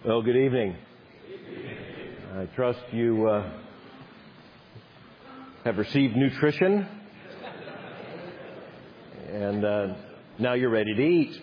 Well, good evening. I trust you have received nutrition and now you're ready to eat.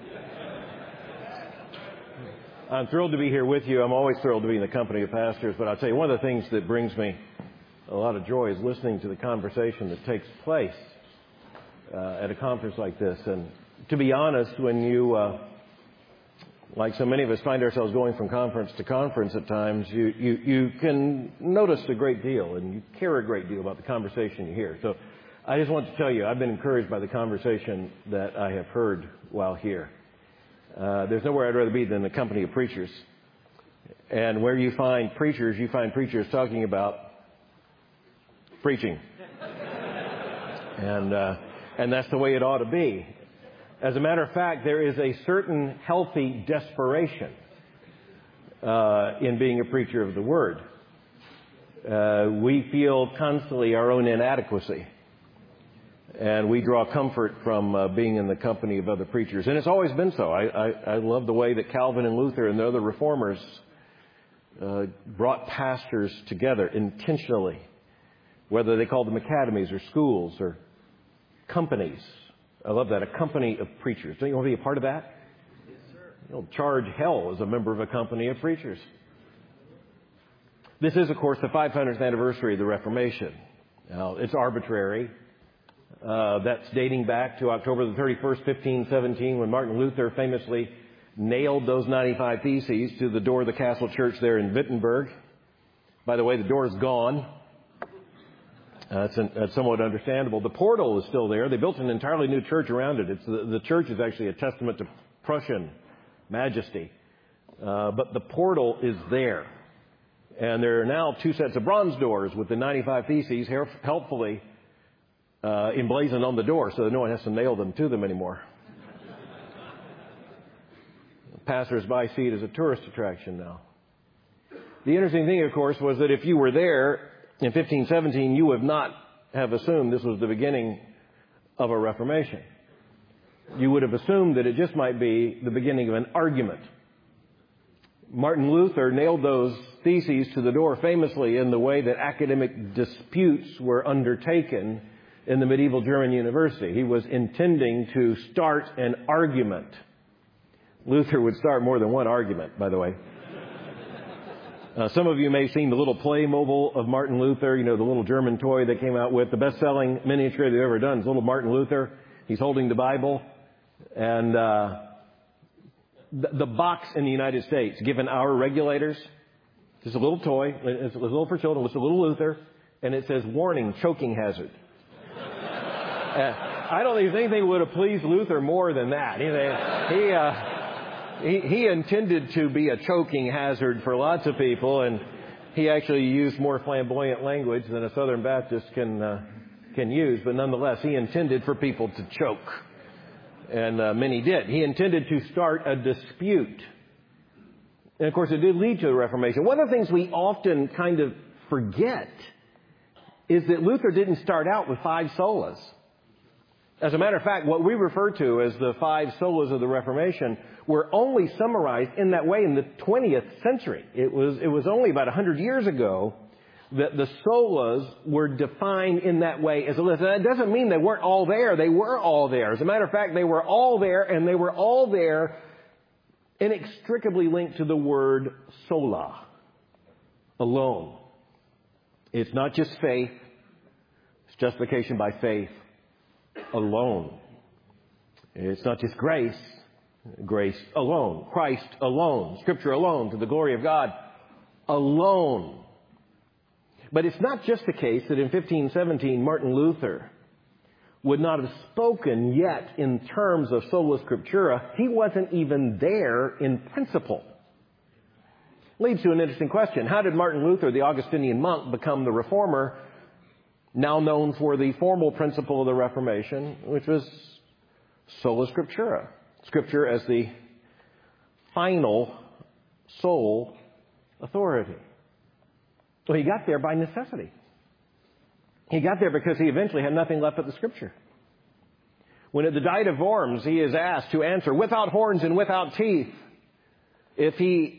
I'm thrilled to be here with you. I'm always thrilled to be in the company of pastors, but I'll tell you, one of the things that brings me a lot of joy is listening to the conversation that takes place at a conference like this. And to be honest, when you like so many of us find ourselves going from conference to conference at times, you can notice a great deal and you care a great deal about the conversation you hear. So I just want to tell you, I've been encouraged by the conversation that I have heard while here. There's nowhere I'd rather be than the company of preachers. And where you find preachers talking about preaching. And that's the way it ought to be. As a matter of fact, there is a certain healthy desperation in being a preacher of the Word. We feel constantly our own inadequacy, and we draw comfort from being in the company of other preachers. And it's always been so. I love the way that Calvin and Luther and the other reformers brought pastors together intentionally, whether they called them academies or schools or companies. I love that, a company of preachers. Don't you want to be a part of that? Yes, sir. You'll charge hell as a member of a company of preachers. This is, of course, the 500th anniversary of the Reformation. Now, it's arbitrary. That's dating back to October the 31st, 1517, when Martin Luther famously nailed those 95 Theses to the door of the Castle Church there in Wittenberg. By the way, the door is gone. That's somewhat understandable. The portal is still there. They built an entirely new church around it. The church is actually a testament to Prussian majesty. But the portal is there. And there are now two sets of bronze doors with the 95 Theses helpfully emblazoned on the door so that no one has to nail them to them anymore. Passers-by see it as a tourist attraction now. The interesting thing, of course, was that if you were there in 1517, you would not have assumed this was the beginning of a Reformation. You would have assumed that it just might be the beginning of an argument. Martin Luther nailed those theses to the door famously in the way that academic disputes were undertaken in the medieval German university. He was intending to start an argument. Luther would start more than one argument, by the way. Some of you may have seen the little Playmobil of Martin Luther, you know, the little German toy they came out with. The best-selling miniature they've ever done is little Martin Luther. He's holding the Bible. And the box in the United States, given our regulators, just a little toy. It's a little for children. It's a little Luther. And it says, "Warning, choking hazard." I don't think anything would have pleased Luther more than that. He intended to be a choking hazard for lots of people, and he actually used more flamboyant language than a Southern Baptist can use. But nonetheless, he intended for people to choke, and many did. He intended to start a dispute, and of course, it did lead to the Reformation. One of the things we often kind of forget is that Luther didn't start out with 5 solas. As a matter of fact, what we refer to as the 5 solas of the Reformation were only summarized in that way in the 20th century. It was only about 100 years ago that the solas were defined in that way as a list. That doesn't mean they weren't all there. They were all there. As a matter of fact, they were all there, and they were all there inextricably linked to the word sola, alone. It's not just faith. It's justification by faith alone. It's not just grace alone, Christ alone, Scripture alone, to the glory of God alone. But it's not just the case that in 1517 Martin Luther would not have spoken yet in terms of sola scriptura. He wasn't even there in principle. Leads to an interesting question. How did Martin Luther, the Augustinian monk, become the reformer, now known for the formal principle of the Reformation, which was sola scriptura, Scripture as the final sole authority? Well, he got there by necessity. He got there because he eventually had nothing left but the Scripture. When at the Diet of Worms he is asked to answer without horns and without teeth if he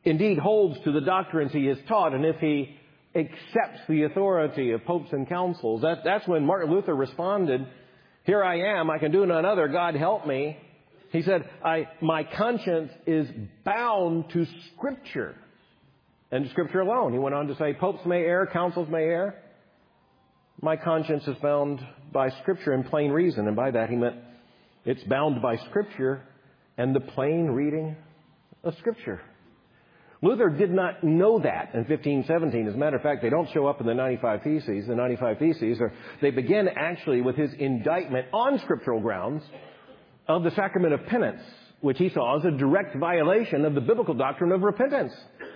indeed holds to the doctrines he has taught, and if he accepts the authority of popes and councils, that's when Martin Luther responded, "Here I am, I can do none other, God help me." He said, my conscience is bound to Scripture, and to Scripture alone. He went on to say, popes may err, councils may err. My conscience is bound by Scripture and plain reason. And by that he meant it's bound by Scripture and the plain reading of Scripture. Luther did not know that in 1517. As a matter of fact, they don't show up in the 95 Theses. The 95 Theses they begin actually with his indictment on scriptural grounds of the sacrament of penance, which he saw as a direct violation of the biblical doctrine of repentance.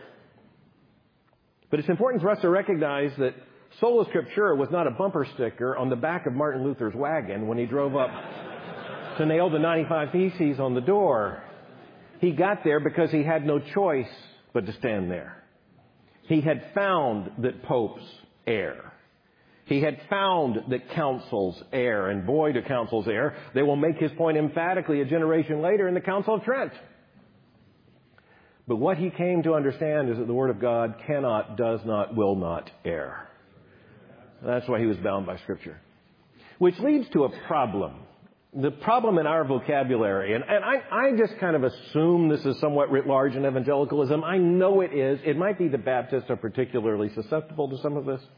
But it's important for us to recognize that Sola Scriptura was not a bumper sticker on the back of Martin Luther's wagon when he drove up to nail the 95 Theses on the door. He got there because he had no choice but to stand there. He had found that popes err. He had found that councils err, and boy, do councils err. They will make his point emphatically a generation later in the Council of Trent. But what he came to understand is that the Word of God cannot, does not, will not err. That's why he was bound by Scripture. Which leads to a problem. The problem in our vocabulary, and I just kind of assume this is somewhat writ large in evangelicalism. I know it is. It might be the Baptists are particularly susceptible to some of this.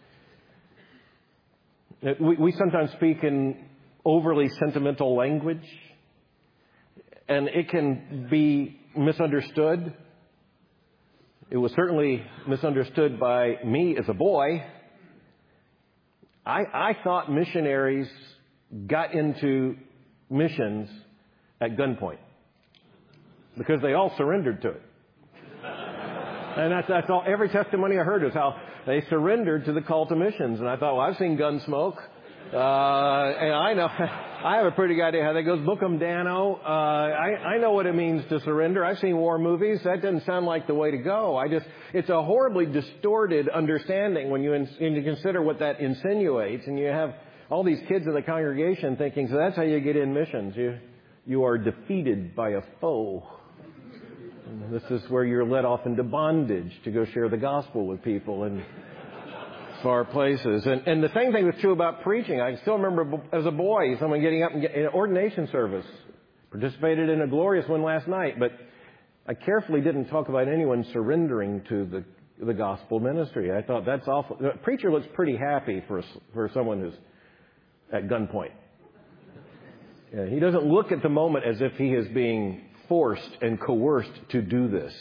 We sometimes speak in overly sentimental language, and it can be misunderstood. It was certainly misunderstood by me as a boy. I thought missionaries got into missions at gunpoint because they all surrendered to it. And that's all. Every testimony I heard was how they surrendered to the call to missions. And I thought, well, I've seen Gunsmoke. And I know, I have a pretty good idea how that goes. Book 'em, Dano. I know what it means to surrender. I've seen war movies. That doesn't sound like the way to go. It's a horribly distorted understanding when you consider what that insinuates. And you have all these kids in the congregation thinking, so that's how you get in missions. You are defeated by a foe. And this is where you're led off into bondage to go share the gospel with people in far places. And the same thing was true about preaching. I still remember as a boy, someone getting up in an ordination service. Participated in a glorious one last night, but I carefully didn't talk about anyone surrendering to the gospel ministry. I thought that's awful. The preacher looks pretty happy for someone who's at gunpoint. Yeah, he doesn't look at the moment as if he is being forced and coerced to do this.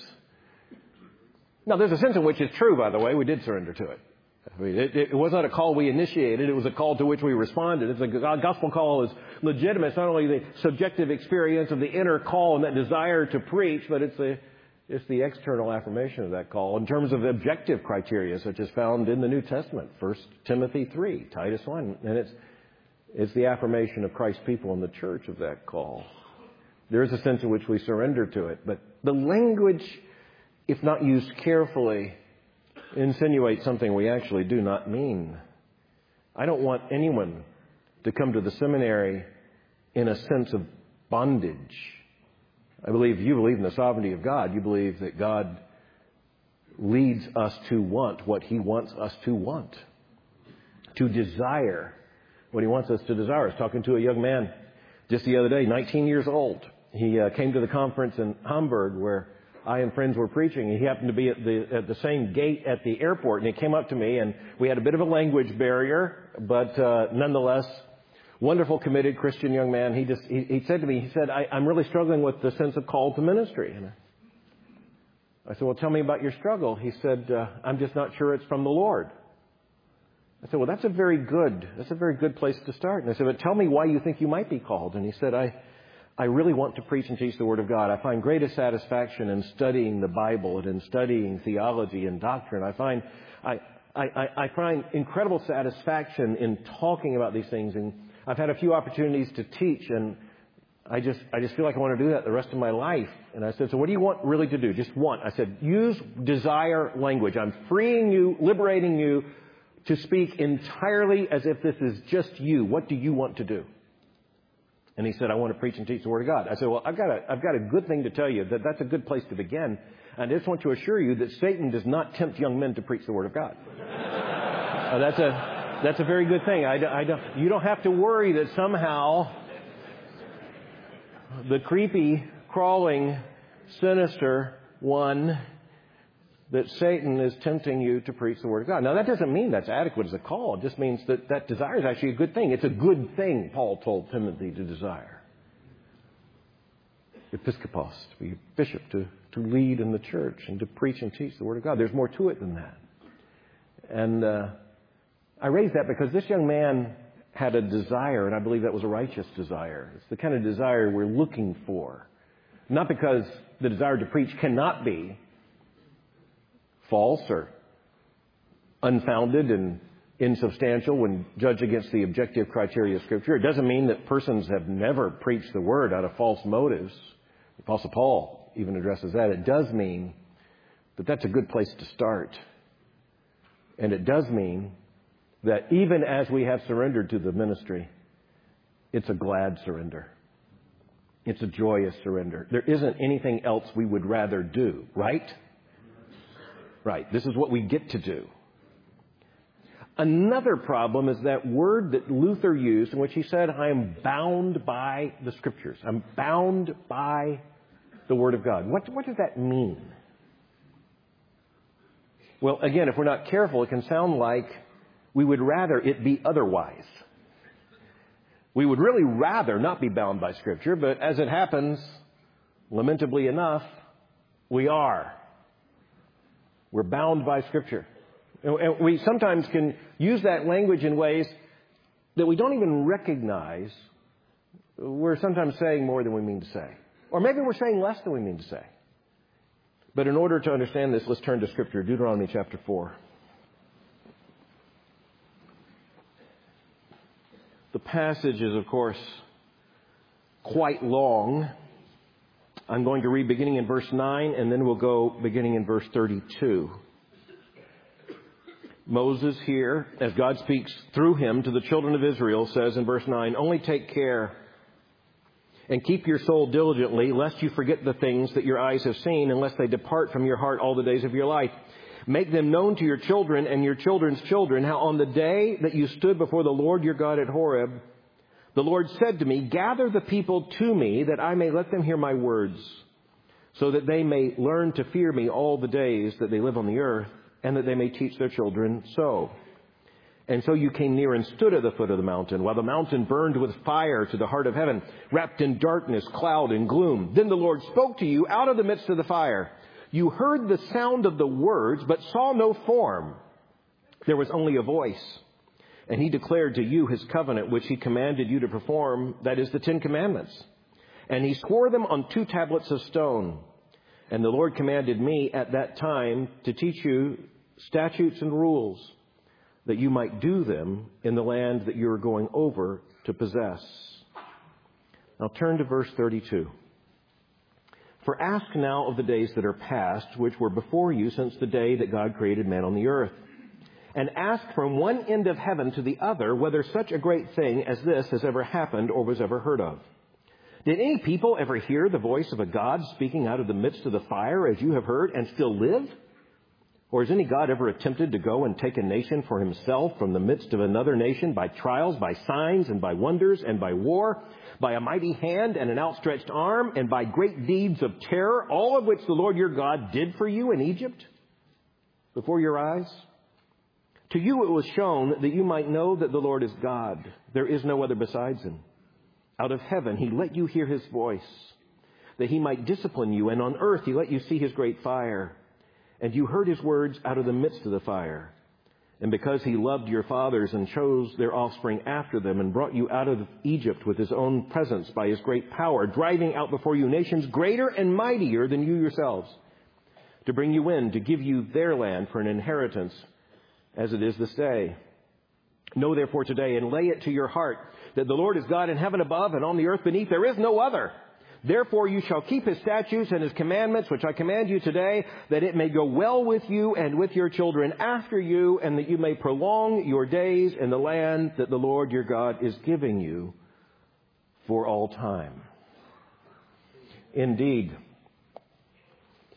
Now, there's a sense in which it's true, by the way. We did surrender to it. I mean, it was not a call we initiated. It was a call to which we responded. The gospel call is legitimate. It's not only the subjective experience of the inner call and that desire to preach, but it's the external affirmation of that call in terms of objective criteria, such as found in the New Testament, 1 Timothy 3, Titus 1. And it's the affirmation of Christ's people in the church of that call. There is a sense in which we surrender to it. But the language, if not used carefully, insinuates something we actually do not mean. I don't want anyone to come to the seminary in a sense of bondage. I believe you believe in the sovereignty of God. You believe that God leads us to want what He wants us to want, to desire what He wants us to desire. I was talking to a young man just the other day, 19 years old. He came to the conference in Hamburg where I and friends were preaching. He happened to be at the same gate at the airport, and he came up to me, and we had a bit of a language barrier, but nonetheless, wonderful, committed Christian young man. He said to me, I'm really struggling with the sense of call to ministry. And I said, well, tell me about your struggle. He said, I'm just not sure it's from the Lord. I said, well, that's a very good place to start. And I said, but tell me why you think you might be called. And he said, I really want to preach and teach the Word of God. I find greatest satisfaction in studying the Bible and in studying theology and doctrine. I find incredible satisfaction in talking about these things. And I've had a few opportunities to teach, and I just feel like I want to do that the rest of my life. And I said, so what do you want really to do? Just want. I said, use desire language. I'm freeing you, liberating you to speak entirely as if this is just you. What do you want to do? And he said, I want to preach and teach the Word of God. I said, well, I've got a good thing to tell you. That's a good place to begin. I just want to assure you that Satan does not tempt young men to preach the Word of God. That's a very good thing. You don't have to worry that somehow the creepy, crawling, sinister one, that Satan is tempting you to preach the Word of God. Now, that doesn't mean that's adequate as a call. It just means that desire is actually a good thing. It's a good thing, Paul told Timothy to desire. Episkopos, to be a bishop, to lead in the church and to preach and teach the Word of God. There's more to it than that. And I raise that because this young man had a desire, and I believe that was a righteous desire. It's the kind of desire we're looking for. Not because the desire to preach cannot be false or unfounded and insubstantial when judged against the objective criteria of Scripture. It doesn't mean that persons have never preached the Word out of false motives. The Apostle Paul even addresses that. It does mean that that's a good place to start. And it does mean that even as we have surrendered to the ministry, it's a glad surrender. It's a joyous surrender. There isn't anything else we would rather do, right? Right. This is what we get to do. Another problem is that word that Luther used in which he said, I am bound by the Scriptures. I'm bound by the Word of God. What does that mean? Well, again, if we're not careful, it can sound like we would rather it be otherwise. We would really rather not be bound by Scripture, but as it happens, lamentably enough, we are. We're bound by Scripture. And we sometimes can use that language in ways that we don't even recognize. We're sometimes saying more than we mean to say. Or maybe we're saying less than we mean to say. But in order to understand this, let's turn to Scripture, Deuteronomy chapter 4. The passage is, of course, quite long. I'm going to read beginning in verse 9, and then we'll go beginning in verse 32. Moses here, as God speaks through him to the children of Israel, says in verse 9, only take care and keep your soul diligently, lest you forget the things that your eyes have seen, unless they depart from your heart all the days of your life. Make them known to your children and your children's children, how on the day that you stood before the Lord your God at Horeb, the Lord said to me, gather the people to me, that I may let them hear my words, so that they may learn to fear me all the days that they live on the earth, and that they may teach their children so. And so you came near and stood at the foot of the mountain, while the mountain burned with fire to the heart of heaven, wrapped in darkness, cloud, and gloom. Then the Lord spoke to you out of the midst of the fire. You heard the sound of the words, but saw no form. There was only a voice. And he declared to you his covenant, which he commanded you to perform, that is the 10 Commandments. And he swore them on 2 tablets of stone. And the Lord commanded me at that time to teach you statutes and rules, that you might do them in the land that you are going over to possess. Now turn to verse 32. For ask now of the days that are past, which were before you since the day that God created man on the earth. And ask from one end of heaven to the other whether such a great thing as this has ever happened or was ever heard of. Did any people ever hear the voice of a God speaking out of the midst of the fire as you have heard and still live? Or has any God ever attempted to go and take a nation for himself from the midst of another nation by trials, by signs, and by wonders, and by war, by a mighty hand and an outstretched arm, and by great deeds of terror, all of which the Lord your God did for you in Egypt before your eyes? To you it was shown that you might know that the Lord is God. There is no other besides him. Out of heaven he let you hear his voice, that he might discipline you, and on earth he let you see his great fire. And you heard his words out of the midst of the fire. And because he loved your fathers and chose their offspring after them and brought you out of Egypt with his own presence by his great power, driving out before you nations greater and mightier than you yourselves, to bring you in, to give you their land for an inheritance, as it is this day. Know therefore today and lay it to your heart that the Lord is God in heaven above and on the earth beneath. There is no other. Therefore you shall keep his statutes and his commandments, which I command you today, that it may go well with you and with your children after you, and that you may prolong your days in the land that the Lord your God is giving you for all time. Indeed,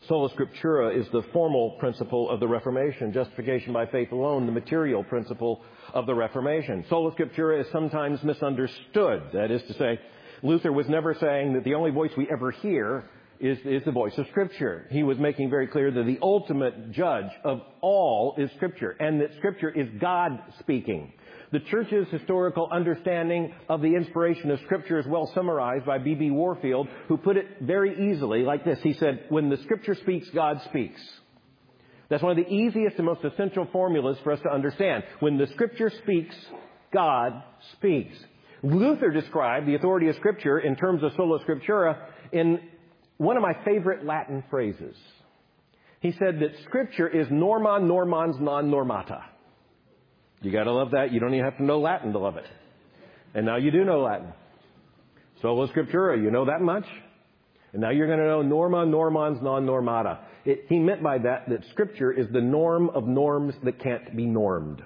Sola Scriptura is the formal principle of the Reformation. Justification by faith alone, the material principle of the Reformation. Sola Scriptura is sometimes misunderstood. That is to say, Luther was never saying that the only voice we ever hear is the voice of Scripture. He was making very clear that the ultimate judge of all is Scripture, and that Scripture is God speaking. The Church's historical understanding of the inspiration of Scripture is well summarized by B.B. Warfield, who put it very easily like this. He said, when the Scripture speaks, God speaks. That's one of the easiest and most essential formulas for us to understand. When the Scripture speaks, God speaks. Luther described the authority of Scripture in terms of Sola Scriptura in one of my favorite Latin phrases. He said that Scripture is norma normans non normata. You got to love that. You don't even have to know Latin to love it. And now you do know Latin. Sola Scriptura, you know that much? And now you're going to know norma normans non normata. He meant by that Scripture is the norm of norms that can't be normed.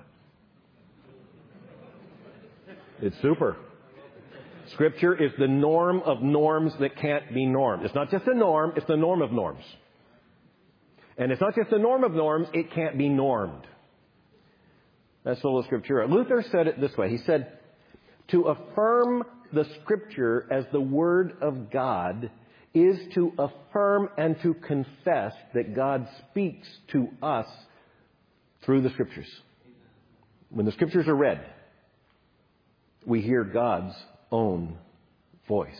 It's super. Scripture is the norm of norms that can't be normed. It's not just a norm, it's the norm of norms. And it's not just the norm of norms, it can't be normed. That's Sola Scriptura. Luther said it this way. He said, to affirm the Scripture as the Word of God is to affirm and to confess that God speaks to us through the Scriptures. When the Scriptures are read, we hear God's own voice.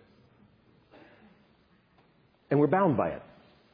And we're bound by it.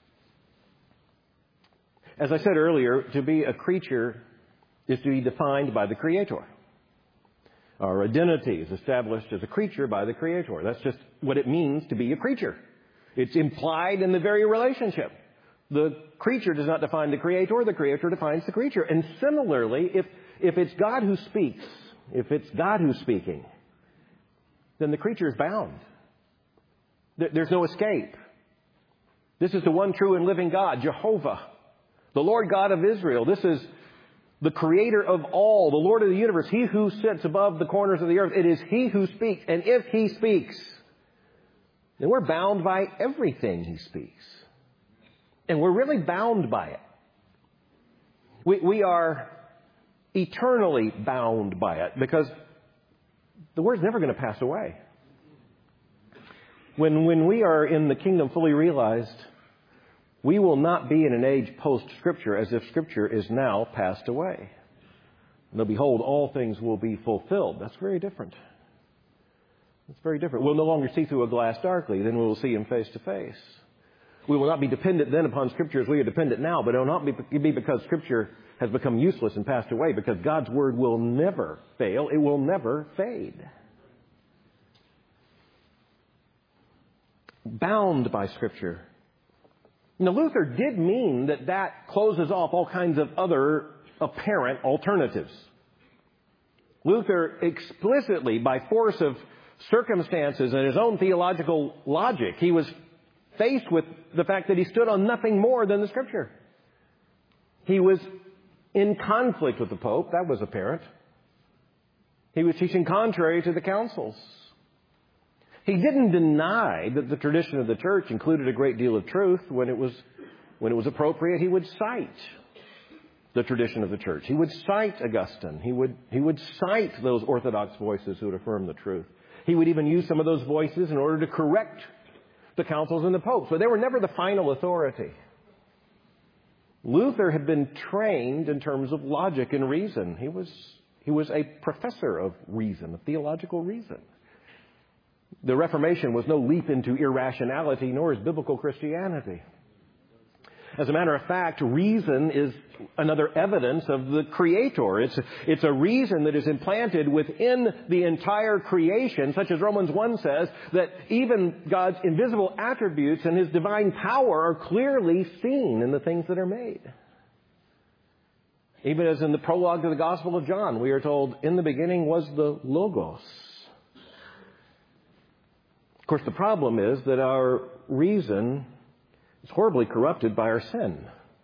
As I said earlier, to be a creature is to be defined by the Creator. Our identity is established as a creature by the Creator. That's just what it means to be a creature. It's implied in the very relationship. The creature does not define the Creator defines the creature. And similarly, if it's God who speaks, if it's God who's speaking, then the creature is bound. There's no escape. This is the one true and living God, Jehovah, the Lord God of Israel. This is the Creator of all, the Lord of the universe, He who sits above the corners of the earth. It is He who speaks. And if He speaks, then we're bound by everything He speaks. And we're really bound by it. We are eternally bound by it because the Word's never going to pass away. When we are in the kingdom fully realized, we will not be in an age post-Scripture as if Scripture is now passed away. No, behold, all things will be fulfilled. That's very different. It's very different. We'll no longer see through a glass darkly. Then we will see Him face to face. We will not be dependent then upon Scripture as we are dependent now, but it will not be because Scripture has become useless and passed away, because God's Word will never fail. It will never fade. Bound by Scripture. Now, Luther did mean that closes off all kinds of other apparent alternatives. Luther explicitly, by force of circumstances and his own theological logic, he was faced with the fact that he stood on nothing more than the Scripture. He was in conflict with the Pope. That was apparent. He was teaching contrary to the councils. He didn't deny that the tradition of the church included a great deal of truth. When it was appropriate, he would cite the tradition of the church. He would cite Augustine. He would cite those Orthodox voices who would affirm the truth. He would even use some of those voices in order to correct the councils and the popes. But they were never the final authority. Luther had been trained in terms of logic and reason. He was a professor of reason, of theological reason. The Reformation was no leap into irrationality, nor is biblical Christianity. As a matter of fact, reason is another evidence of the Creator. It's a reason that is implanted within the entire creation, such as Romans 1 says, that even God's invisible attributes and His divine power are clearly seen in the things that are made. Even as in the prologue to the Gospel of John, we are told, in the beginning was the Logos. Of course, the problem is that our reason is horribly corrupted by our sin.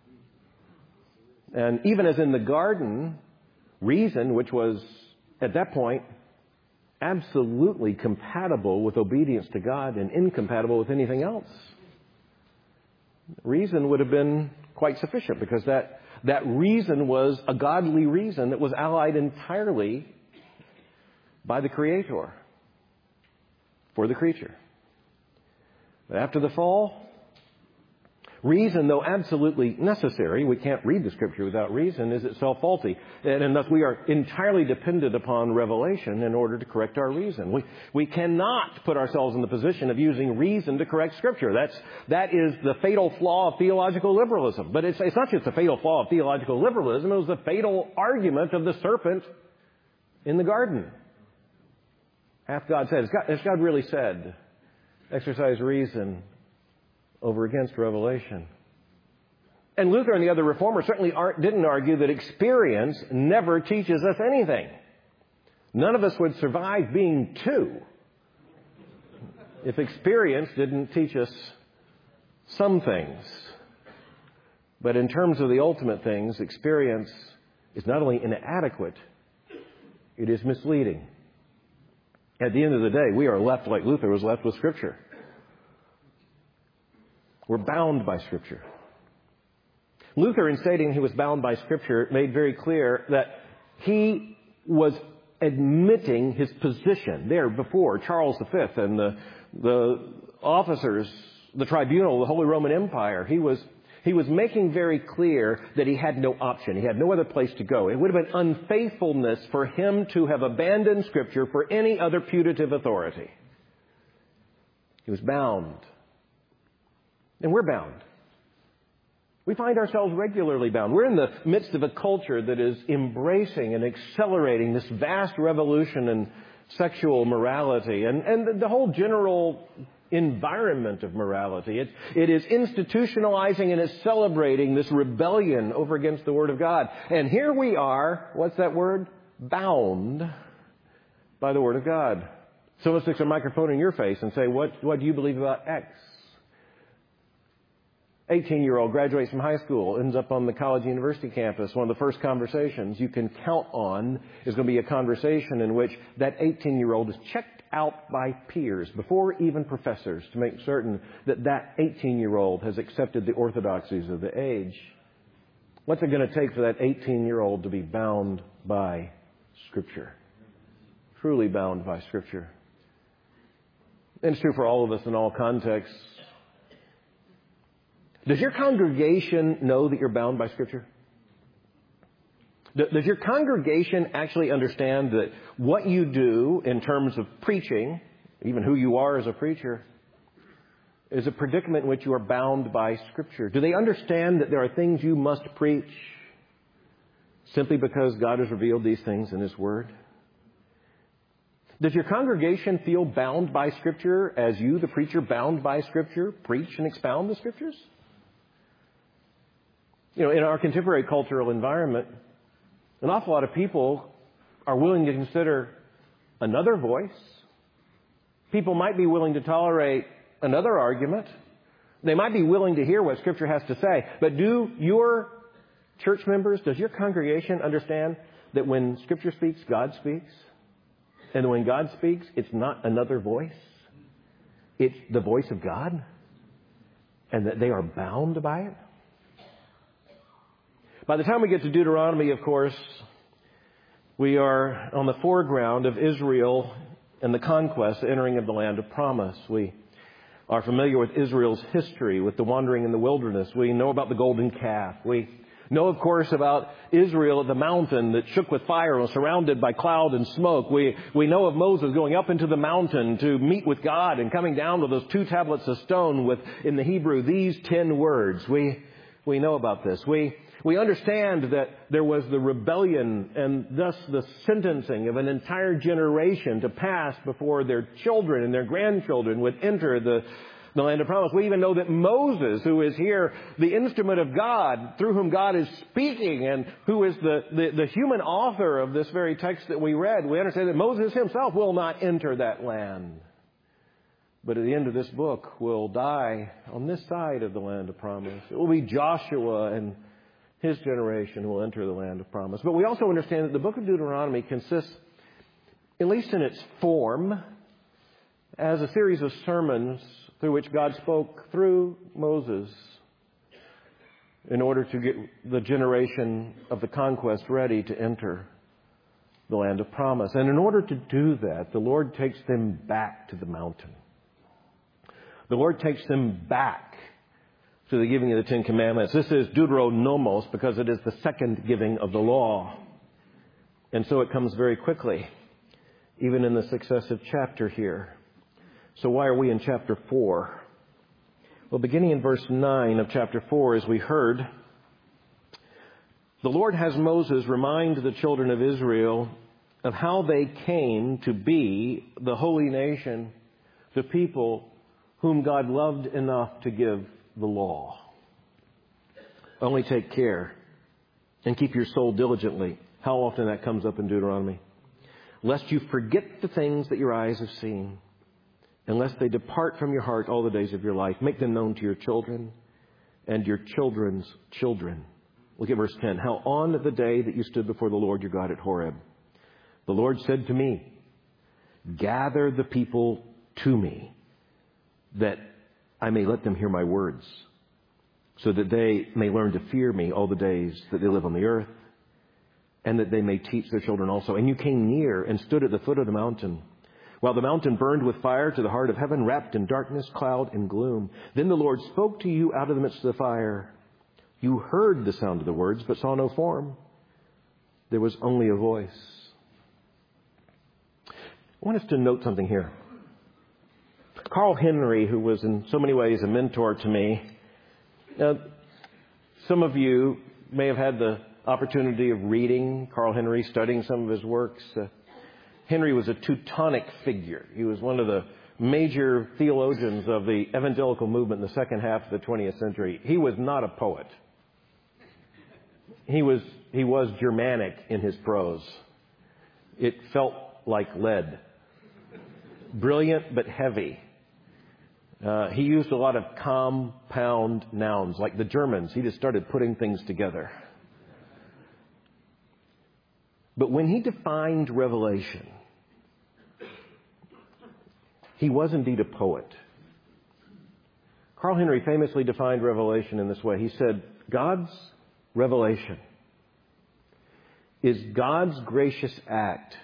And even as in the garden, reason, which was at that point absolutely compatible with obedience to God and incompatible with anything else, reason would have been quite sufficient, because that reason was a godly reason that was allied entirely by the Creator for the creature. But after the fall, reason, though absolutely necessary, we can't read the Scripture without reason, is itself faulty. And thus we are entirely dependent upon revelation in order to correct our reason. We cannot put ourselves in the position of using reason to correct Scripture. That is the fatal flaw of theological liberalism. But it's not just the fatal flaw of theological liberalism, it was the fatal argument of the serpent in the garden. Hath God said? Has God really said? Exercise reason over against revelation. And Luther and the other reformers certainly didn't argue that experience never teaches us anything. None of us would survive being two if experience didn't teach us some things. But in terms of the ultimate things, experience is not only inadequate, it is misleading. At the end of the day, we are left like Luther was left with Scripture. We're bound by Scripture. Luther, in stating he was bound by Scripture, made very clear that he was admitting his position there before Charles V and the officers, the tribunal, the Holy Roman Empire. He was making very clear that he had no option. He had no other place to go. It would have been unfaithfulness for him to have abandoned Scripture for any other putative authority. He was bound. And we're bound. We find ourselves regularly bound. We're in the midst of a culture that is embracing and accelerating this vast revolution in sexual morality and the whole general environment of morality. It is institutionalizing and it's celebrating this rebellion over against the Word of God. And here we are, what's that word? Bound by the Word of God. Someone sticks a microphone in your face and say, what do you believe about X? 18-year-old graduates from high school, ends up on the college university campus. One of the first conversations you can count on is going to be a conversation in which that 18-year-old is checked out by peers, before even professors, to make certain that that 18-year-old has accepted the orthodoxies of the age. What's it going to take for that 18-year-old to be bound by Scripture? Truly bound by Scripture. And it's true for all of us in all contexts. Does your congregation know that you're bound by Scripture? Does your congregation actually understand that what you do in terms of preaching, even who you are as a preacher, is a predicament in which you are bound by Scripture? Do they understand that there are things you must preach simply because God has revealed these things in His Word? Does your congregation feel bound by Scripture as you, the preacher, bound by Scripture, preach and expound the Scriptures? You know, in our contemporary cultural environment, an awful lot of people are willing to consider another voice. People might be willing to tolerate another argument. They might be willing to hear what Scripture has to say. But do your church members, does your congregation understand that when Scripture speaks, God speaks? And when God speaks, it's not another voice. It's the voice of God. And that they are bound by it. By the time we get to Deuteronomy, of course, we are on the foreground of Israel and the conquest, the entering of the land of promise. We are familiar with Israel's history, with the wandering in the wilderness. We know about the golden calf. We know, of course, about Israel at the mountain that shook with fire and was surrounded by cloud and smoke. We know of Moses going up into the mountain to meet with God and coming down with those 2 tablets of stone with, in the Hebrew, these 10 words. We know about this. We understand that there was the rebellion and thus the sentencing of an entire generation to pass before their children and their grandchildren would enter the land of promise. We even know that Moses, who is here, the instrument of God, through whom God is speaking and who is the human author of this very text that we read, we understand that Moses himself will not enter that land. But at the end of this book will die on this side of the land of promise. It will be Joshua and his generation will enter the land of promise. But we also understand that the book of Deuteronomy consists, at least in its form, as a series of sermons through which God spoke through Moses in order to get the generation of the conquest ready to enter the land of promise. And in order to do that, the Lord takes them back to the mountain. The Lord takes them back to the giving of the Ten Commandments. This is Deuteronomos because it is the second giving of the law. And so it comes very quickly, even in the successive chapter here. So why are we in chapter 4? Well, beginning in verse 9 of chapter 4, as we heard, the Lord has Moses remind the children of Israel of how they came to be the holy nation, the people whom God loved enough to give the law. Only take care and keep your soul diligently. How often that comes up in Deuteronomy. Lest you forget the things that your eyes have seen, unless they depart from your heart all the days of your life. Make them known to your children and your children's children. Look at verse 10. How on the day that you stood before the Lord your God at Horeb, the Lord said to me, gather the people to me, that I may let them hear my words, so that they may learn to fear me all the days that they live on the earth, and that they may teach their children also. And you came near and stood at the foot of the mountain, while the mountain burned with fire to the heart of heaven, wrapped in darkness, cloud, and gloom. Then the Lord spoke to you out of the midst of the fire. You heard the sound of the words, but saw no form. There was only a voice. I want us to note something here. Carl Henry, who was in so many ways a mentor to me, some of you may have had the opportunity of reading Carl Henry, studying some of his works. Henry was a Teutonic figure. He was one of the major theologians of the evangelical movement in the second half of the 20th century. He was not a poet. He was Germanic in his prose. It felt like lead. Brilliant but heavy. He used a lot of compound nouns, like the Germans. He just started putting things together. But when he defined revelation, he was indeed a poet. Carl Henry famously defined revelation in this way. He said, God's revelation is God's gracious act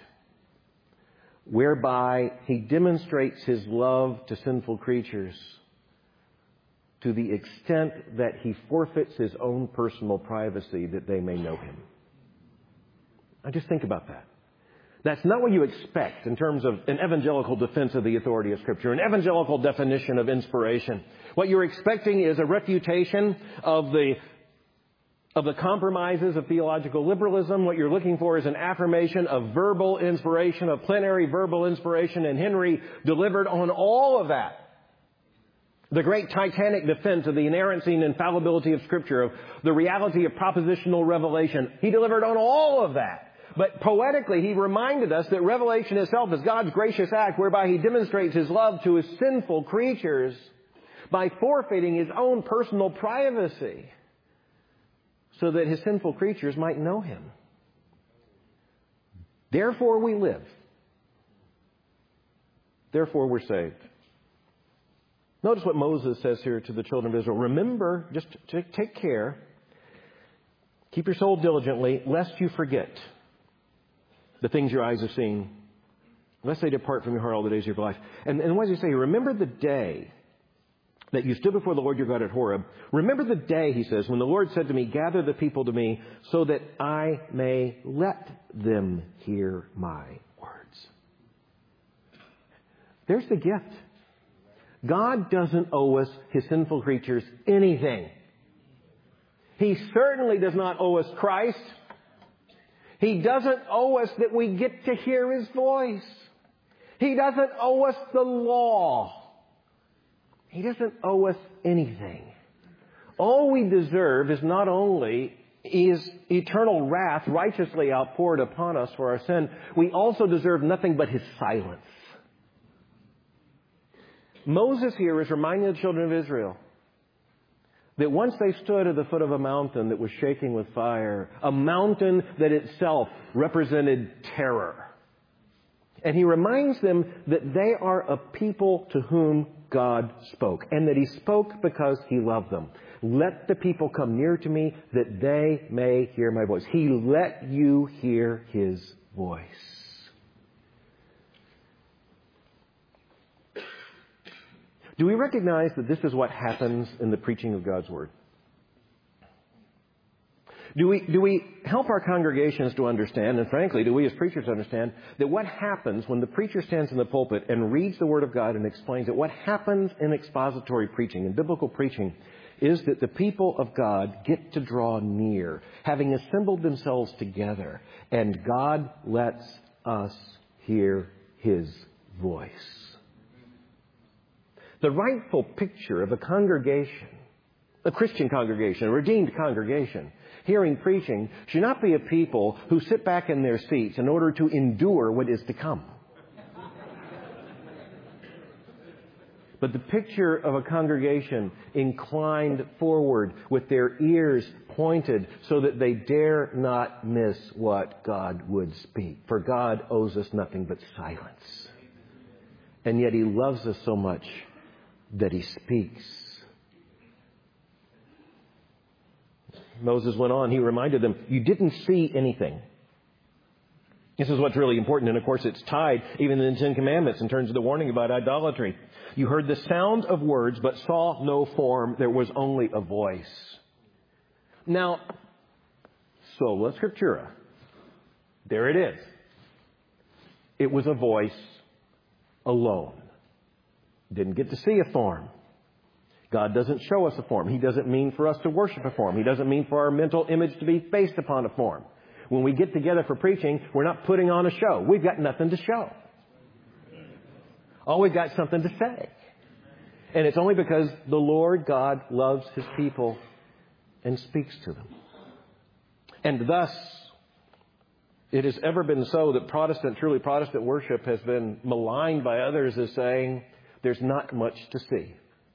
whereby He demonstrates His love to sinful creatures to the extent that He forfeits His own personal privacy that they may know Him. Now just think about that. That's not what you expect in terms of an evangelical defense of the authority of Scripture, an evangelical definition of inspiration. What you're expecting is a refutation of the compromises of theological liberalism. What you're looking for is an affirmation of verbal inspiration, of plenary verbal inspiration, and Henry delivered on all of that. The great Titanic defense of the inerrancy and infallibility of Scripture, of the reality of propositional revelation. He delivered on all of that. But poetically, he reminded us that revelation itself is God's gracious act whereby He demonstrates His love to His sinful creatures by forfeiting His own personal privacy so that His sinful creatures might know Him. Therefore we live. Therefore we're saved. Notice what Moses says here to the children of Israel. Remember, just take care. Keep your soul diligently, lest you forget the things your eyes have seen, lest they depart from your heart all the days of your life. And what does he say? Remember the day that you stood before the Lord your God at Horeb. Remember the day, he says, when the Lord said to me, gather the people to me so that I may let them hear my words. There's the gift. God doesn't owe us His sinful creatures anything. He certainly does not owe us Christ. He doesn't owe us that we get to hear His voice. He doesn't owe us the law. He doesn't owe us anything. All we deserve is not only His eternal wrath righteously outpoured upon us for our sin, we also deserve nothing but His silence. Moses here is reminding the children of Israel that once they stood at the foot of a mountain that was shaking with fire, a mountain that itself represented terror. And he reminds them that they are a people to whom God spoke, and that He spoke because He loved them. Let the people come near to me that they may hear my voice. He let you hear His voice. Do we recognize that this is what happens in the preaching of God's Word? Do we help our congregations to understand, and frankly, do we as preachers understand, that what happens when the preacher stands in the pulpit and reads the Word of God and explains it, what happens in expository preaching, in biblical preaching, is that the people of God get to draw near, having assembled themselves together, and God lets us hear His voice. The rightful picture of a congregation, a Christian congregation, a redeemed congregation, hearing preaching, should not be a people who sit back in their seats in order to endure what is to come. But the picture of a congregation inclined forward with their ears pointed so that they dare not miss what God would speak. For God owes us nothing but silence. And yet He loves us so much that He speaks. Moses went on, he reminded them, you didn't see anything. This is what's really important, and of course it's tied even in the Ten Commandments in terms of the warning about idolatry. You heard the sound of words, but saw no form. There was only a voice. Now, sola scriptura. There it is. It was a voice alone. Didn't get to see a form. God doesn't show us a form. He doesn't mean for us to worship a form. He doesn't mean for our mental image to be based upon a form. When we get together for preaching, we're not putting on a show. We've got nothing to show. All we've got is something to say. And it's only because the Lord God loves His people and speaks to them. And thus, it has ever been so that truly Protestant worship has been maligned by others as saying, there's not much to see.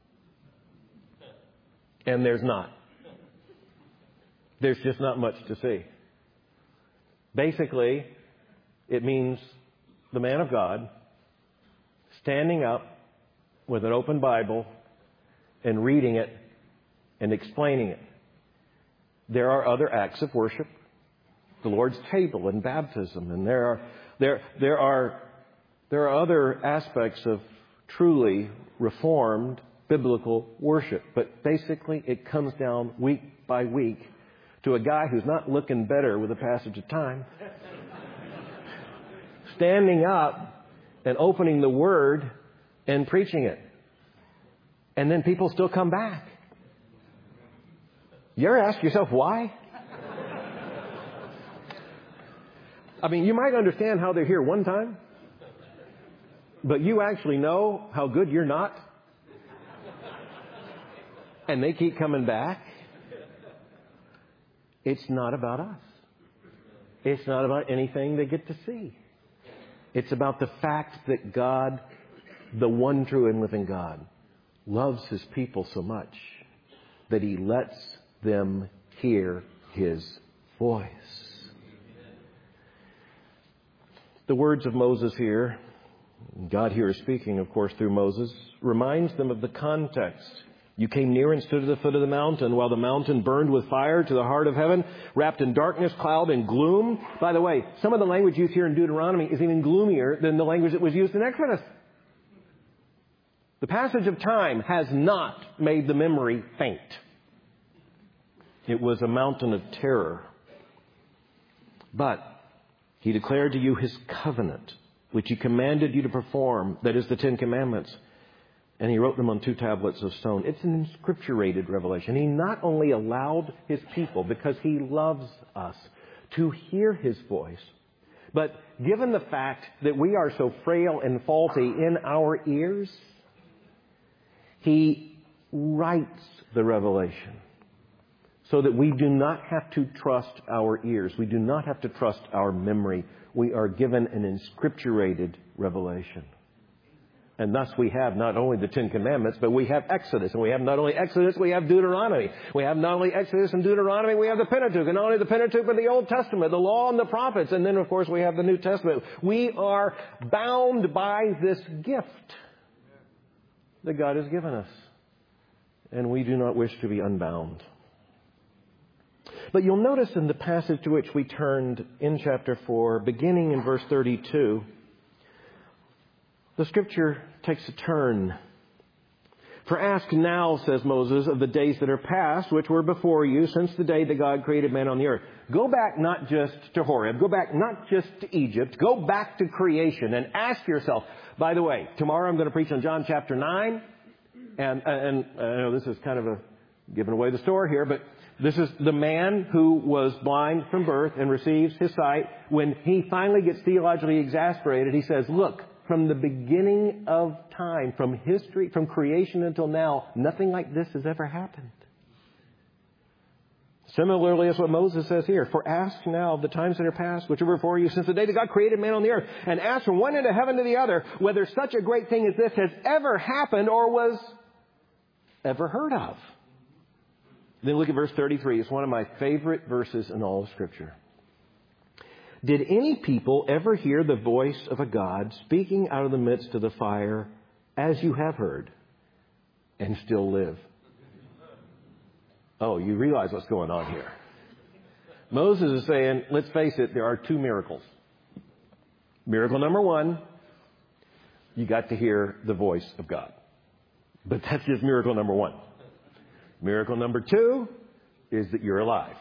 And there's not. There's just not much to see. Basically, it means the man of God standing up with an open Bible and reading it and explaining it. There are other acts of worship, the Lord's table and baptism, and there are other aspects of truly reformed biblical worship. But basically, it comes down week by week to a guy who's not looking better with the passage of time, standing up and opening the Word and preaching it. And then people still come back. You ever ask yourself why? I mean, you might understand how they're here one time, but you actually know how good you're not. And they keep coming back. It's not about us. It's not about anything they get to see. It's about the fact that God, the one true and living God, loves His people so much that He lets them hear His voice. The words of Moses here, God here is speaking, of course, through Moses, reminds them of the context. You came near and stood at the foot of the mountain while the mountain burned with fire to the heart of heaven, wrapped in darkness, cloud, and gloom. By the way, some of the language used here in Deuteronomy is even gloomier than the language that was used in Exodus. The passage of time has not made the memory faint. It was a mountain of terror. But He declared to you His covenant, which He commanded you to perform, that is the Ten Commandments. And He wrote them on 2 tablets of stone. It's an inscripturated revelation. He not only allowed His people, because He loves us, to hear His voice, but given the fact that we are so frail and faulty in our ears, He writes the revelation so that we do not have to trust our ears. We do not have to trust our memory. We are given an inscripturated revelation. And thus we have not only the Ten Commandments, but we have Exodus. And we have not only Exodus, we have Deuteronomy. We have not only Exodus and Deuteronomy, we have the Pentateuch. And not only the Pentateuch, but the Old Testament, the Law and the Prophets. And then, of course, we have the New Testament. We are bound by this gift. that God has given us. And we do not wish to be unbound. But you'll notice in the passage to which we turned in chapter 4, beginning in verse 32, the Scripture takes a turn. For ask now, says Moses, of the days that are past, which were before you, since the day that God created man on the earth. Go back not just to Horeb, go back not just to Egypt, go back to creation and ask yourself. By the way, tomorrow I'm going to preach on John chapter 9. And I know this is kind of a giving away the store here, but this is the man who was blind from birth and receives his sight. When he finally gets theologically exasperated, he says, look, from the beginning of time, from history, from creation until now, nothing like this has ever happened. Similarly, that's what Moses says here. For ask now of the times that are past, which are before you, since the day that God created man on the earth, and ask from one end of heaven to the other, whether such a great thing as this has ever happened or was ever heard of. Then look at verse 33. It's one of my favorite verses in all of Scripture. Did any people ever hear the voice of a God speaking out of the midst of the fire, as you have heard, and still live? Oh, you realize what's going on here. Moses is saying, let's face it, there are two miracles. Miracle number one, you got to hear the voice of God. But that's just miracle number one. Miracle number two is that you're alive.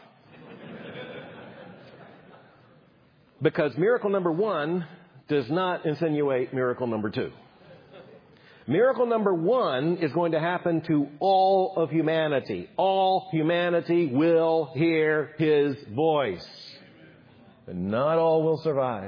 Because miracle number one does not insinuate miracle number two. Miracle number one is going to happen to all of humanity. All humanity will hear His voice. And not all will survive.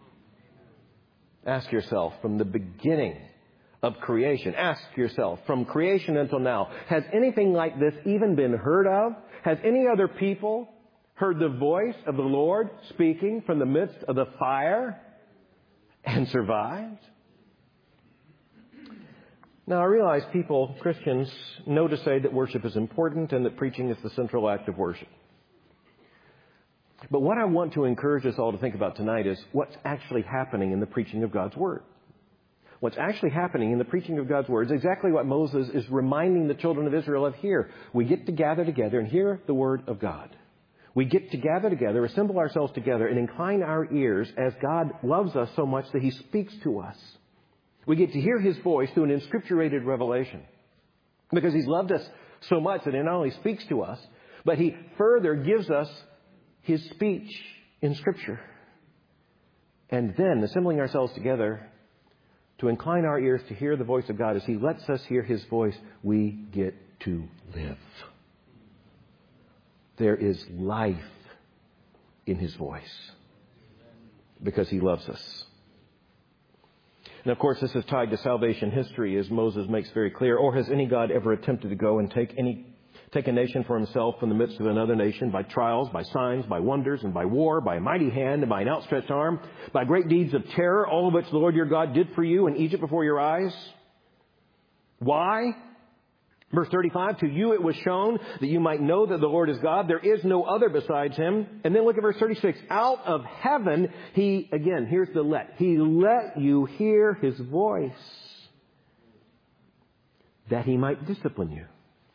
Ask yourself, from the beginning of creation, ask yourself, from creation until now, has anything like this even been heard of? Has any other people heard the voice of the Lord speaking from the midst of the fire and survived? Now, I realize people, Christians, know to say that worship is important and that preaching is the central act of worship. But what I want to encourage us all to think about tonight is what's actually happening in the preaching of God's Word. What's actually happening in the preaching of God's Word is exactly what Moses is reminding the children of Israel of here. We get to gather together and hear the Word of God. We get to gather together, assemble ourselves together, and incline our ears as God loves us so much that He speaks to us. We get to hear His voice through an inscripturated revelation. Because He's loved us so much that He not only speaks to us, but He further gives us His speech in Scripture. And then, assembling ourselves together to incline our ears to hear the voice of God, as He lets us hear His voice, we get to live. There is life in His voice because He loves us. And of course, this is tied to salvation history, as Moses makes very clear. Or has any God ever attempted to go and take a nation for himself in the midst of another nation by trials, by signs, by wonders, and by war, by a mighty hand and by an outstretched arm, by great deeds of terror, all of which the Lord your God did for you in Egypt before your eyes? Why? Verse 35, to you it was shown that you might know that the Lord is God. There is no other besides Him. And then look at verse 36. Out of heaven, He, again, here's the let. He let you hear His voice that He might discipline you.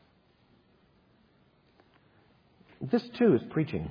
This too is preaching.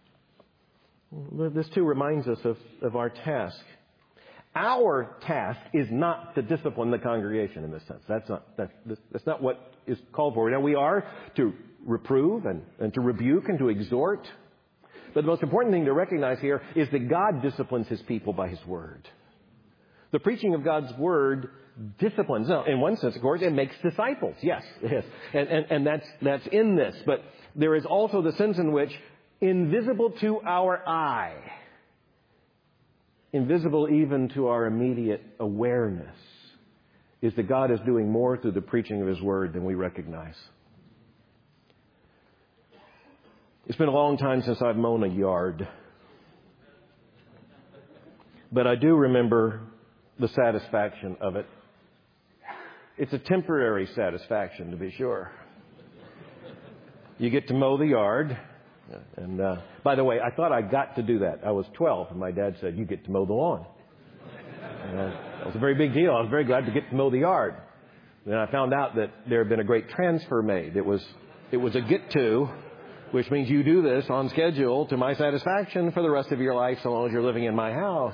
This too reminds us of our task. Our task is not to discipline the congregation in this sense. That's not what is called for. Now, we are to reprove and to rebuke and to exhort. But the most important thing to recognize here is that God disciplines His people by His Word. The preaching of God's Word disciplines. Now, in one sense, of course, it makes disciples. Yes, it is. And that's in this. But there is also the sense in which, invisible to our eye, invisible even to our immediate awareness, is that God is doing more through the preaching of His Word than we recognize. It's been a long time since I've mown a yard. But I do remember the satisfaction of it. It's a temporary satisfaction, to be sure. You get to mow the yard. And by the way, I thought I got to do that. I was 12, and my dad said, you get to mow the lawn. That was a very big deal. I was very glad to get to mow the yard. Then I found out that there had been a great transfer made. It was a get to, which means you do this on schedule to my satisfaction for the rest of your life so long as you're living in my house.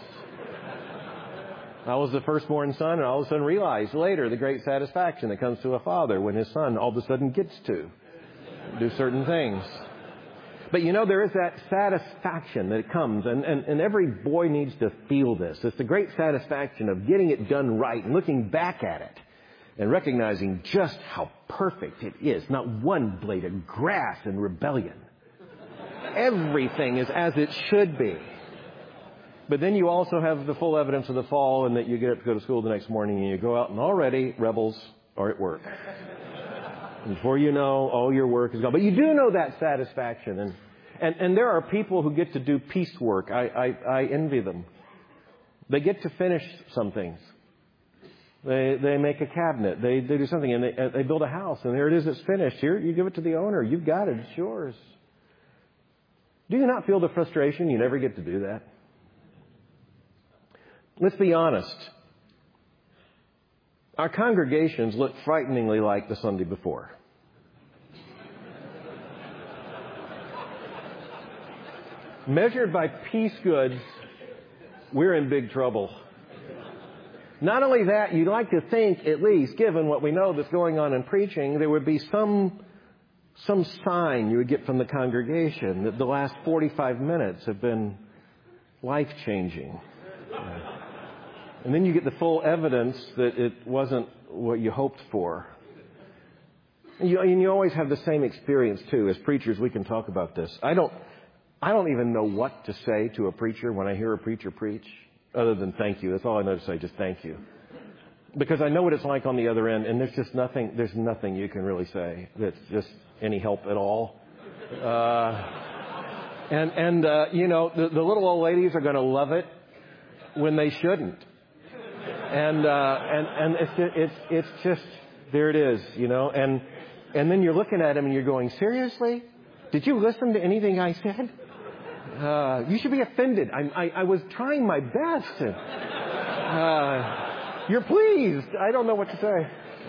I was the firstborn son, and all of a sudden realized later the great satisfaction that comes to a father when his son all of a sudden gets to do certain things. But there is that satisfaction that comes, and every boy needs to feel this. It's the great satisfaction of getting it done right and looking back at it and recognizing just how perfect it is. Not one blade of grass in rebellion. Everything is as it should be. But then you also have the full evidence of the fall, and that you get up to go to school the next morning and you go out and already rebels are at work. And before you know, all your work is gone. But you do know that satisfaction. And there are people who get to do piecework. I envy them. They get to finish some things. They make a cabinet. They do something, and they build a house, and there it is. It's finished. Here, you give it to the owner. You've got it. It's yours. Do you not feel the frustration? You never get to do that. Let's be honest. Our congregations look frighteningly like the Sunday before. Measured by piece goods, we're in big trouble. Not only that, you'd like to think, at least, given what we know that's going on in preaching, there would be some sign you would get from the congregation that the last 45 minutes have been life-changing. And then you get the full evidence that it wasn't what you hoped for. And you always have the same experience, too. As preachers, we can talk about this. I don't even know what to say to a preacher when I hear a preacher preach, other than thank you. That's all I know to say, just thank you. Because I know what it's like on the other end, and there's nothing you can really say that's just any help at all. The little old ladies are going to love it when they shouldn't. And it's just, there it is, and then you're looking at him and you're going, seriously? Did you listen to anything I said? You should be offended. I was trying my best. You're pleased. I don't know what to say.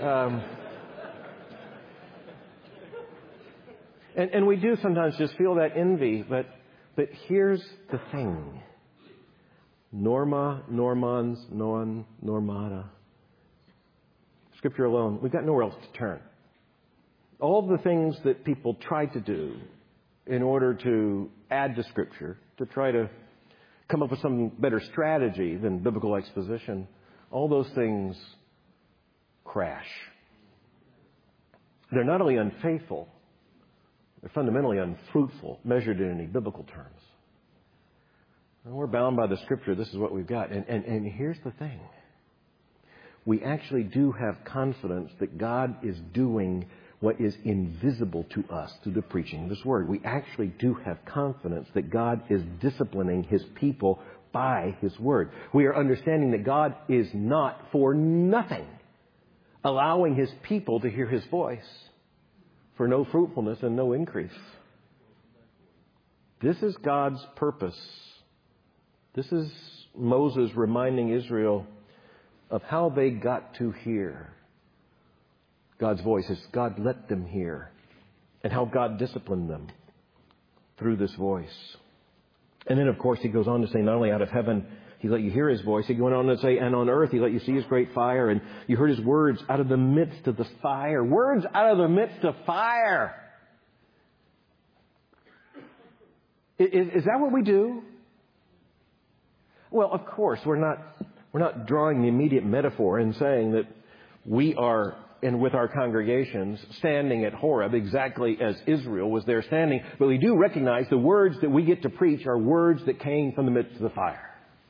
And we do sometimes just feel that envy, but here's the thing. Norma, normans, non, normata. Scripture alone, we've got nowhere else to turn. All the things that people try to do in order to add to Scripture, to try to come up with some better strategy than biblical exposition, all those things crash. They're not only unfaithful, they're fundamentally unfruitful, measured in any biblical terms. And we're bound by the Scripture. This is what we've got. And here's the thing. We actually do have confidence that God is doing what is invisible to us through the preaching of His Word. We actually do have confidence that God is disciplining His people by His Word. We are understanding that God is not for nothing allowing His people to hear His voice for no fruitfulness and no increase. This is God's purpose. This is Moses reminding Israel of how they got to hear God's voice, as God let them hear, and how God disciplined them through this voice. And then, of course, He goes on to say, not only out of heaven He let you hear His voice, He went on to say, and on earth He let you see His great fire, and you heard His words out of the midst of the fire. Words out of the midst of fire. Is that what we do? Well, of course, we're not drawing the immediate metaphor and saying that we are, and with our congregations, standing at Horeb exactly as Israel was there standing. But we do recognize the words that we get to preach are words that came from the midst of the fire.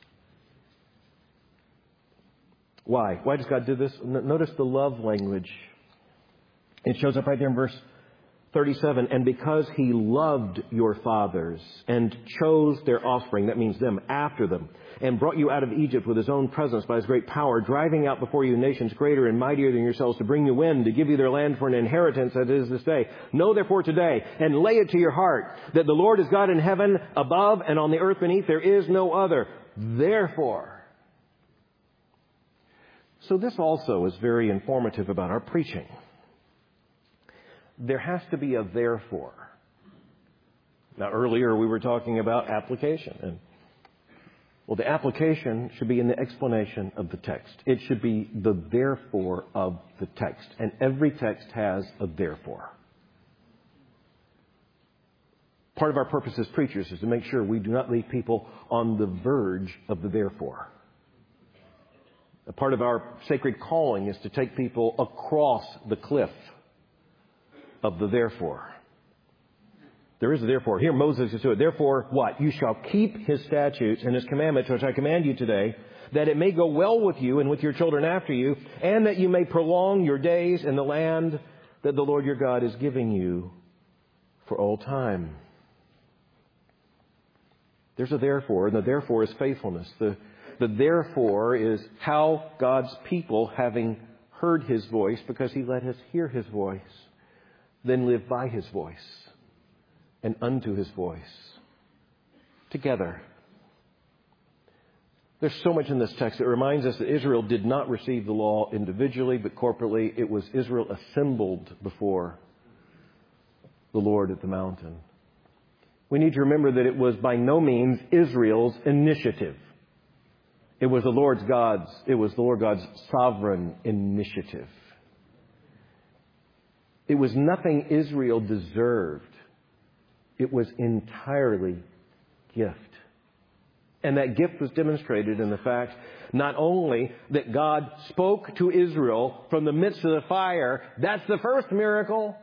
Why? Why does God do this? Notice the love language. It shows up right there in verse 37, and because He loved your fathers and chose their offspring, that means them, after them, and brought you out of Egypt with His own presence by His great power, driving out before you nations greater and mightier than yourselves, to bring you in, to give you their land for an inheritance as it is this day. Know therefore today, and lay it to your heart, that the Lord is God in heaven above, and on the earth beneath. There is no other. Therefore. So this also is very informative about our preaching. There has to be a therefore. Now, earlier we were talking about application. Well, the application should be in the explanation of the text. It should be the therefore of the text. And every text has a therefore. Part of our purpose as preachers is to make sure we do not leave people on the verge of the therefore. A part of our sacred calling is to take people across the cliff of the therefore. There is a therefore. Here Moses is to it. Therefore, what? You shall keep his statutes and his commandments, which I command you today, that it may go well with you and with your children after you, and that you may prolong your days in the land that the Lord your God is giving you for all time. There's a therefore, and the therefore is faithfulness. The therefore is how God's people, having heard his voice, because he let us hear his voice, then live by his voice and unto his voice together. There's so much in this text that reminds us that Israel did not receive the law individually, but corporately. It was Israel assembled before the Lord at the mountain. We need to remember that it was by no means Israel's initiative. It was the Lord God's sovereign initiative. It was nothing Israel deserved. It was entirely gift. And that gift was demonstrated in the fact not only that God spoke to Israel from the midst of the fire, that's the first miracle,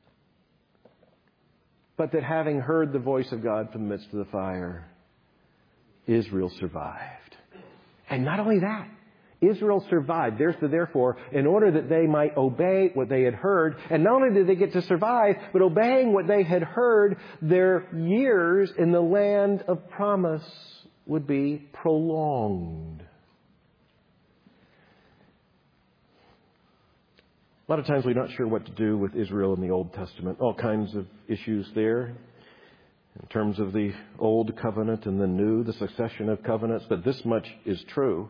but that having heard the voice of God from the midst of the fire, Israel survived. And not only that, Israel survived. There's the therefore, in order that they might obey what they had heard. And not only did they get to survive, but obeying what they had heard, their years in the land of promise would be prolonged. A lot of times we're not sure what to do with Israel in the Old Testament. All kinds of issues there in terms of the Old Covenant and the New, the succession of covenants. But this much is true.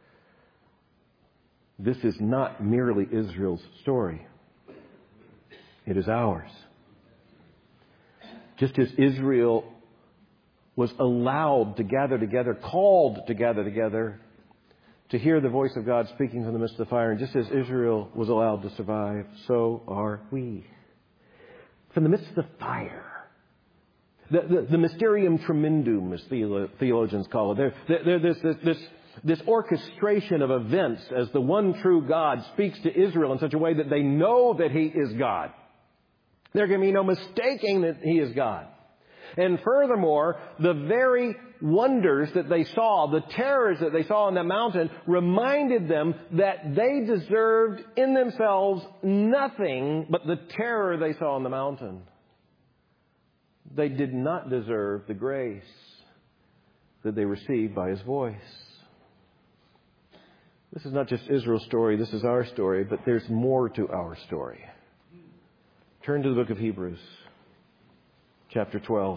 This is not merely Israel's story. It is ours. Just as Israel was allowed to gather together, called to gather together, to hear the voice of God speaking from the midst of the fire, and just as Israel was allowed to survive, so are we. From the midst of the fire, the mysterium tremendum, as theologians call it, this orchestration of events as the one true God speaks to Israel in such a way that they know that he is God. There can be no mistaking that he is God. And furthermore, the very wonders that they saw, the terrors that they saw on the mountain, reminded them that they deserved in themselves nothing but the terror they saw on the mountain. They did not deserve the grace that they received by his voice. This is not just Israel's story, this is our story, but there's more to our story. Turn to the book of Hebrews, chapter 12.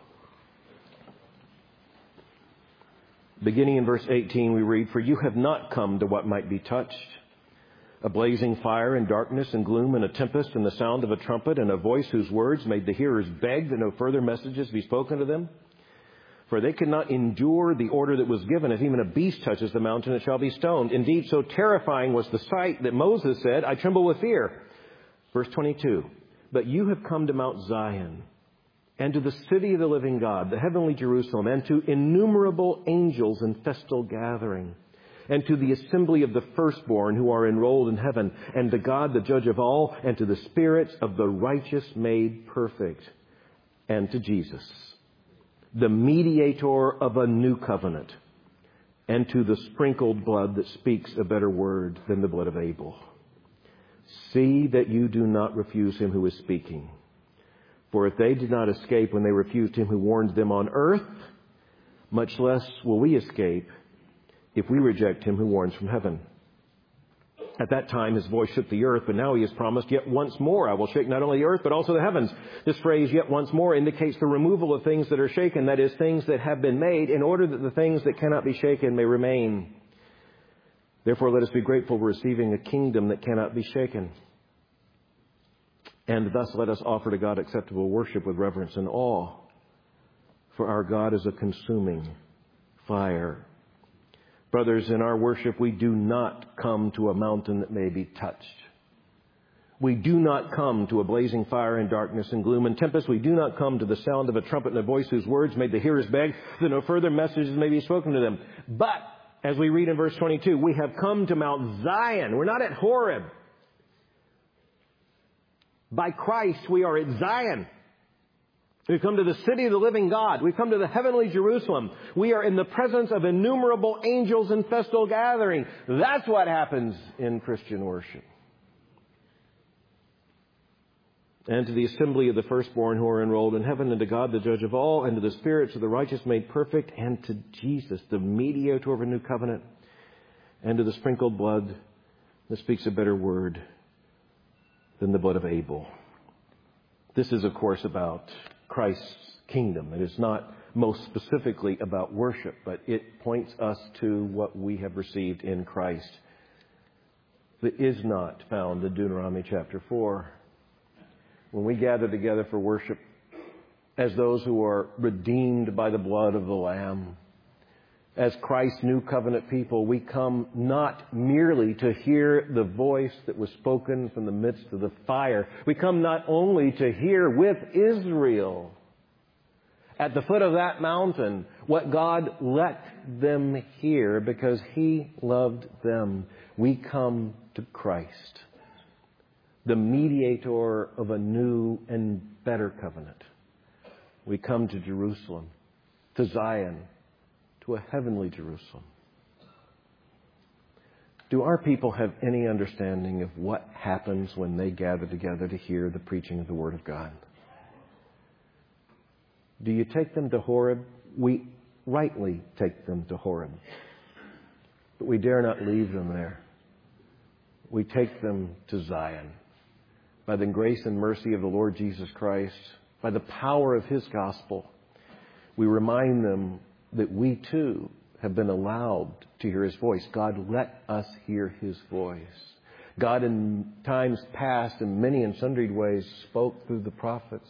Beginning in verse 18, we read, "For you have not come to what might be touched, a blazing fire and darkness and gloom and a tempest and the sound of a trumpet and a voice whose words made the hearers beg that no further messages be spoken to them. For they could not endure the order that was given. If even a beast touches the mountain, it shall be stoned. Indeed, so terrifying was the sight that Moses said, I tremble with fear." Verse 22, "But you have come to Mount Zion, and to the city of the living God, the heavenly Jerusalem, and to innumerable angels in festal gathering, and to the assembly of the firstborn who are enrolled in heaven, and to God, the judge of all, and to the spirits of the righteous made perfect, and to Jesus, the mediator of a new covenant, and to the sprinkled blood that speaks a better word than the blood of Abel. See that you do not refuse him who is speaking. For if they did not escape when they refused him who warned them on earth, much less will we escape if we reject him who warns from heaven. At that time his voice shook the earth, but now he has promised, yet once more I will shake not only the earth, but also the heavens. This phrase, yet once more, indicates the removal of things that are shaken, that is, things that have been made, in order that the things that cannot be shaken may remain. Therefore, let us be grateful for receiving a kingdom that cannot be shaken. And thus let us offer to God acceptable worship with reverence and awe. For our God is a consuming fire. Brothers, in our worship, we do not come to a mountain that may be touched. We do not come to a blazing fire and darkness and gloom and tempest. We do not come to the sound of a trumpet and a voice whose words made the hearers beg that no further messages may be spoken to them. But, as we read in verse 22, we have come to Mount Zion. We're not at Horeb. By Christ, we are at Zion. We've come to the city of the living God. We've come to the heavenly Jerusalem. We are in the presence of innumerable angels in festal gathering. That's what happens in Christian worship. And to the assembly of the firstborn who are enrolled in heaven, and to God the judge of all, and to the spirits of the righteous made perfect, and to Jesus, the mediator of a new covenant, and to the sprinkled blood that speaks a better word than the blood of Abel. This is, of course, about Christ's kingdom. It is not most specifically about worship, but it points us to what we have received in Christ that is not found in Deuteronomy chapter 4. When we gather together for worship as those who are redeemed by the blood of the Lamb, as Christ's new covenant people, we come not merely to hear the voice that was spoken from the midst of the fire. We come not only to hear with Israel at the foot of that mountain what God let them hear because He loved them. We come to Christ, the mediator of a new and better covenant. We come to Jerusalem, to Zion, to a heavenly Jerusalem. Do our people have any understanding of what happens when they gather together to hear the preaching of the Word of God? Do you take them to Horeb? We rightly take them to Horeb. But we dare not leave them there. We take them to Zion. By the grace and mercy of the Lord Jesus Christ, by the power of His gospel, we remind them that we too have been allowed to hear His voice. God let us hear His voice. God in times past in many and sundry ways spoke through the prophets.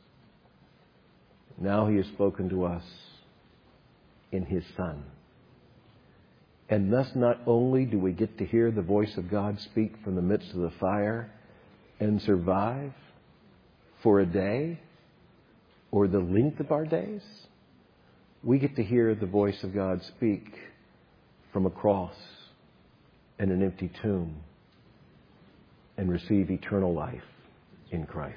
Now He has spoken to us in His Son. And thus not only do we get to hear the voice of God speak from the midst of the fire and survive for a day or the length of our days, we get to hear the voice of God speak from a cross and an empty tomb and receive eternal life in Christ.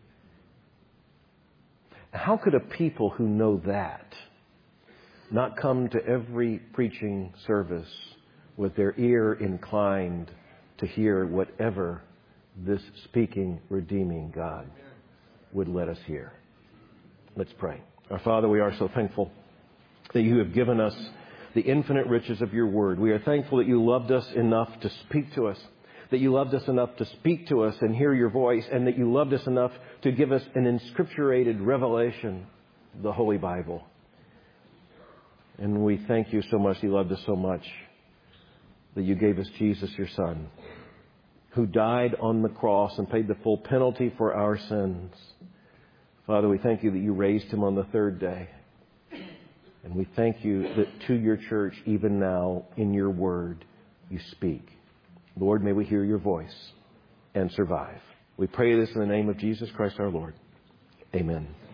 How could a people who know that not come to every preaching service with their ear inclined to hear whatever this speaking, redeeming God would let us hear? Let's pray. Our Father, we are so thankful that You have given us the infinite riches of Your Word. We are thankful that You loved us enough to speak to us, that You loved us enough to speak to us and hear Your voice, and that You loved us enough to give us an inscripturated revelation, the Holy Bible. And we thank You so much. You loved us so much that You gave us Jesus, Your Son, who died on the cross and paid the full penalty for our sins. Father, we thank You that You raised Him on the third day. And we thank You that to Your church, even now, in Your Word, You speak. Lord, may we hear Your voice and survive. We pray this in the name of Jesus Christ our Lord. Amen.